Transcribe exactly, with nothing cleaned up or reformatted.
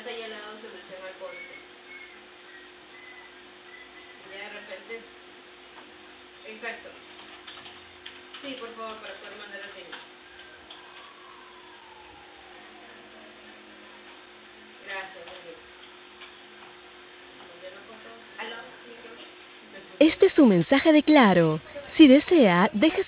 ahí al lado solución al corte. Ya de repente... Exacto. Sí, por favor, para poder mandar así. Gracias, David. ¿Ya no pasó? ¿Aló? Este es su mensaje de Claro. Si desea, deje